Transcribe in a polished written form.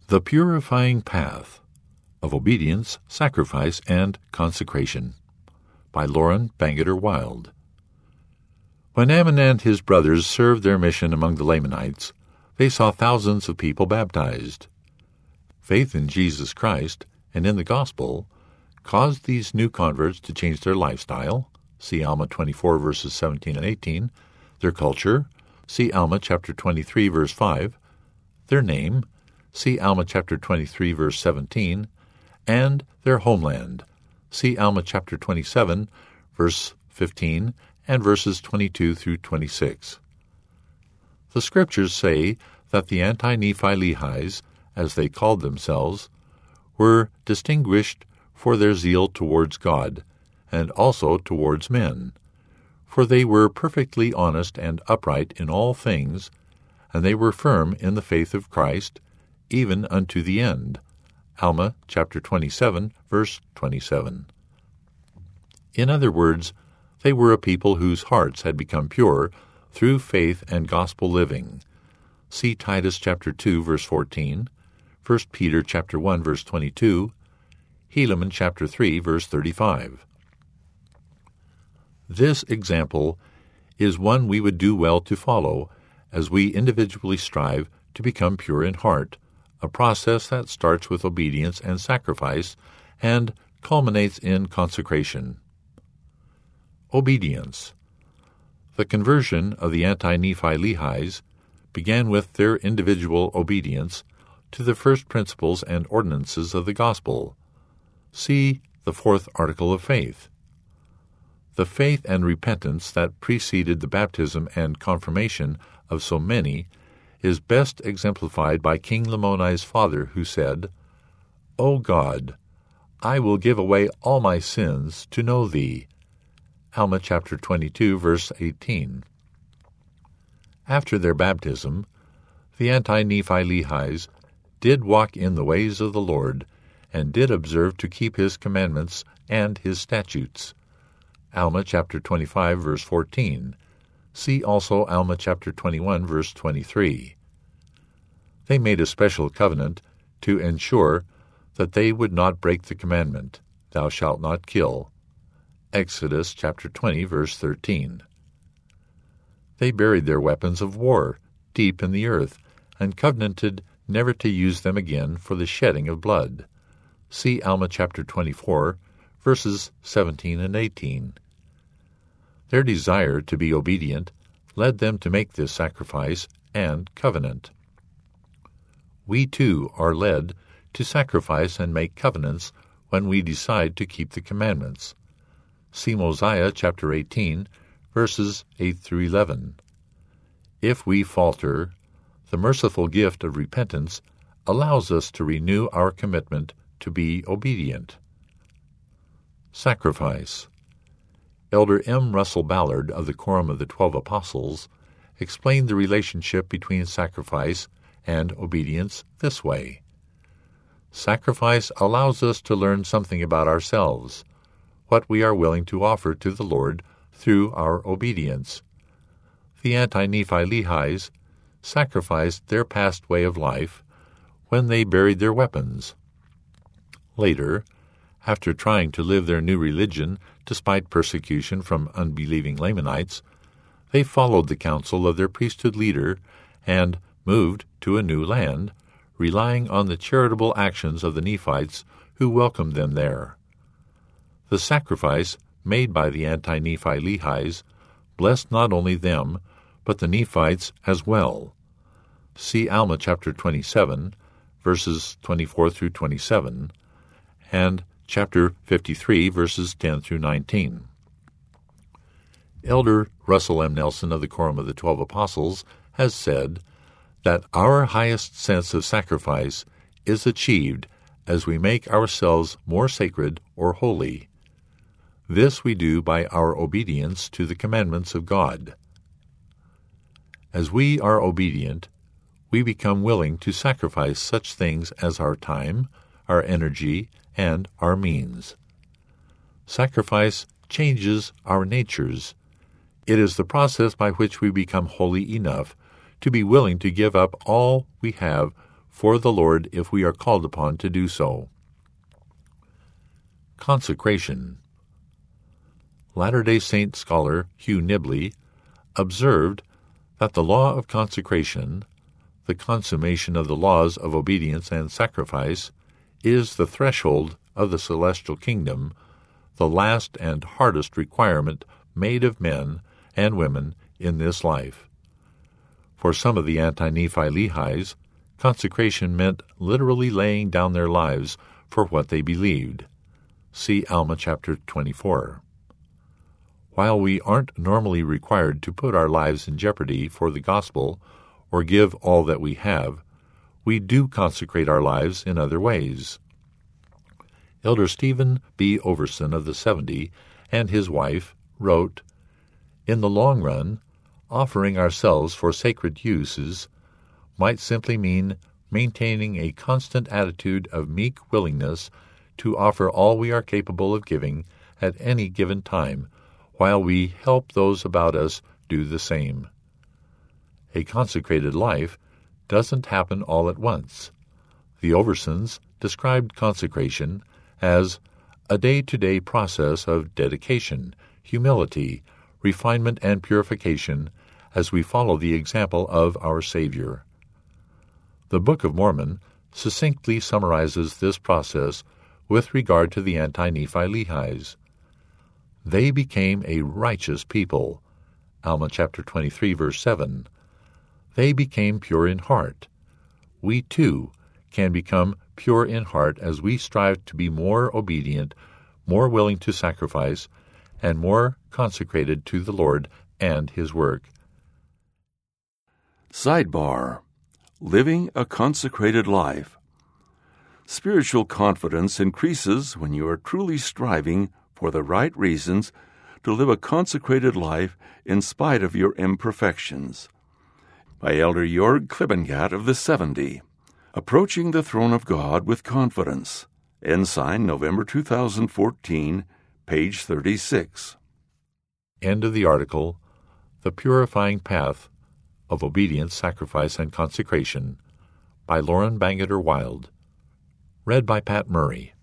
The Purifying Path of Obedience, Sacrifice, and Consecration by Lauren Bangerter Wilde. When Ammon and his brothers served their mission among the Lamanites, they saw thousands of people baptized. Faith in Jesus Christ and in the gospel caused these new converts to change their lifestyle, see Alma 24 verses 17 and 18, their culture, see Alma chapter 23 verse 5, their name, see Alma chapter 23 verse 17, and their homeland, see Alma chapter 27 verse 15 and verses 22 through 26. The Scriptures say that the anti-Nephi Lehis, as they called themselves, were distinguished for their zeal towards God, and also towards men, for they were perfectly honest and upright in all things, and they were firm in the faith of Christ, even unto the end. Alma chapter 27, verse 27. In other words, they were a people whose hearts had become pure through faith and gospel living. See Titus chapter 2, verse 14, 1 Peter chapter 1, verse 22, Helaman chapter 3, verse 35. This example is one we would do well to follow as we individually strive to become pure in heart, a process that starts with obedience and sacrifice and culminates in consecration. Obedience. The conversion of the anti-Nephi Lehis began with their individual obedience to the first principles and ordinances of the gospel. See the fourth article of faith. The faith and repentance that preceded the baptism and confirmation of so many is best exemplified by King Lamoni's father, who said, O God, I will give away all my sins to know Thee. Alma chapter 22, verse 18. After their baptism, the anti-Nephi Lehis did walk in the ways of the Lord, and did observe to keep His commandments and His statutes. Alma chapter 25, verse 14. See also Alma chapter 21, verse 23. They made a special covenant to ensure that they would not break the commandment, Thou shalt not kill. Exodus chapter 20, verse 13. They buried their weapons of war deep in the earth, and covenanted never to use them again for the shedding of blood. See Alma chapter 24, verses 17 and 18. Their desire to be obedient led them to make this sacrifice and covenant. We too are led to sacrifice and make covenants when we decide to keep the commandments. See Mosiah chapter 18, verses 8 through 11. If we falter, the merciful gift of repentance allows us to renew our commitment to be obedient. Sacrifice. Elder M. Russell Ballard of the Quorum of the 12 Apostles explained the relationship between sacrifice and obedience this way. Sacrifice allows us to learn something about ourselves, what we are willing to offer to the Lord through our obedience. The anti-Nephi Lehis sacrificed their past way of life when they buried their weapons. Later, after trying to live their new religion despite persecution from unbelieving Lamanites, they followed the counsel of their priesthood leader and moved to a new land, relying on the charitable actions of the Nephites who welcomed them there. The sacrifice made by the anti-Nephi Lehis blessed not only them, but the Nephites as well. See Alma chapter 27, verses 24 through 27, and chapter 53, verses 10 through 19. Elder Russell M. Nelson of the Quorum of the 12 Apostles has said that our highest sense of sacrifice is achieved as we make ourselves more sacred or holy. This we do by our obedience to the commandments of God. As we are obedient, we become willing to sacrifice such things as our time, our energy, and our means. Sacrifice changes our natures. It is the process by which we become holy enough to be willing to give up all we have for the Lord if we are called upon to do so. Consecration. Latter-day Saint scholar Hugh Nibley observed that the law of consecration, the consummation of the laws of obedience and sacrifice, is the threshold of the celestial kingdom, the last and hardest requirement made of men and women in this life. For some of the anti-Nephi Lehis, consecration meant literally laying down their lives for what they believed. See Alma chapter 24. While we aren't normally required to put our lives in jeopardy for the gospel or give all that we have, we do consecrate our lives in other ways. Elder Stephen B. Overson of the 70 and his wife wrote, "In the long run, offering ourselves for sacred uses might simply mean maintaining a constant attitude of meek willingness to offer all we are capable of giving at any given time, while we help those about us do the same. A consecrated life doesn't happen all at once. The Oversons described consecration as a day-to-day process of dedication, humility, refinement, and purification as we follow the example of our Savior. The Book of Mormon succinctly summarizes this process with regard to the anti-Nephi Lehis. They became a righteous people. Alma chapter 23, verse 7. They became pure in heart. We, too, can become pure in heart as we strive to be more obedient, more willing to sacrifice, and more consecrated to the Lord and His work. Sidebar: Living a consecrated life. Spiritual confidence increases when you are truly striving for the right reasons to live a consecrated life in spite of your imperfections. By Elder Jorg Klippengat of the 70. Approaching the Throne of God with Confidence. Ensign, November 2014, page 36. End of the article, The Purifying Path of Obedience, Sacrifice, and Consecration, by Lauren Bangeter Wild. Read by Pat Murray.